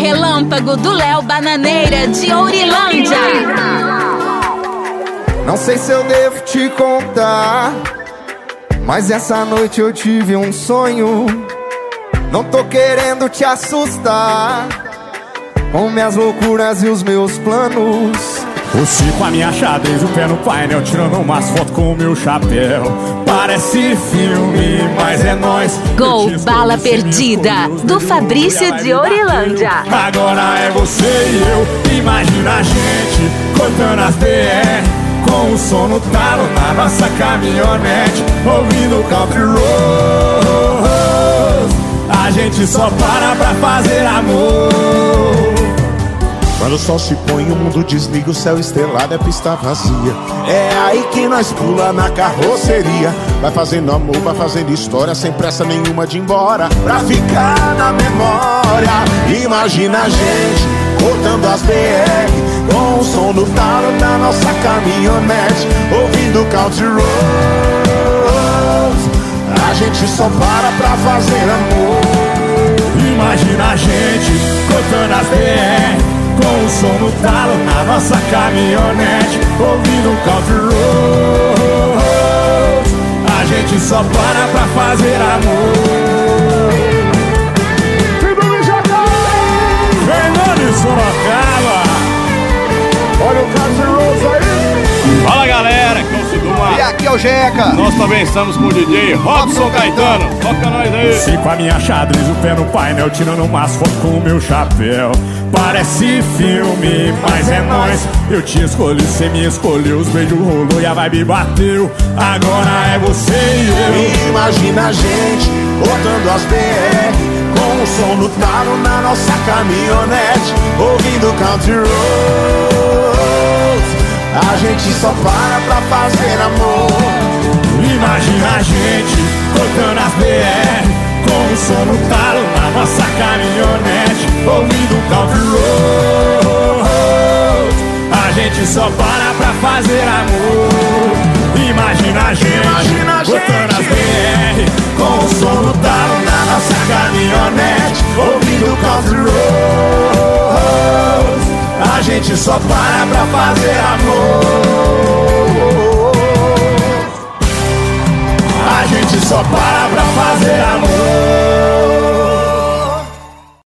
Relâmpago do Léo Bananeira de Ourilândia. Não sei se eu devo te contar, mas essa noite eu tive um sonho. Não tô querendo te assustar com minhas loucuras e os meus planos. Você com a minha xadrez, o pé no painel, tirando umas fotos com o meu chapéu. Parece filme, mas é nóis. Gol, bala perdida, do Fabrício de Ourilândia. Agora é você e eu, imagina a gente cortando as BR, com o som no talo na nossa caminhonete, ouvindo country roads. A gente só para fazer amor. Quando o sol se põe, o mundo desliga, o céu estrelado é pista vazia. É aí que nós pula na carroceria, vai fazendo amor, vai fazendo história, sem pressa nenhuma de ir embora, pra ficar na memória. Imagina a gente cortando as BR, com o som do talo da nossa caminhonete, ouvindo country roads. A gente só para fazer amor. Imagina a gente cortando as BR, com o som no talo na nossa caminhonete, ouvindo country roads. A gente só para fazer amor. Fernando de Sorocaba, Olha o country roads aí. Fala galera, que é o Siduma. E aqui é o Jeca. Nós também estamos com o DJ Robson Caetano. Toca nós aí. Sim, com a minha xadrez, o pé no painel, tirando umas fotos com o meu chapéu. Parece filme, mas é nóis. Eu te escolhi, cê me escolheu, os beijos rolou e a vibe bateu. Agora é você e eu. Imagina a gente botando as BR, com o som do talo na nossa caminhonete, ouvindo country roads. A gente só para fazer amor. Imagina a gente tocando as BR, com o som no talo na nossa caminhonete, ouvindo country roads. A gente só para fazer amor. Imagina a gente botando as BR, com o som no talo na nossa caminhonete, ouvindo country roads. A gente só para fazer amor. A gente só para fazer amor.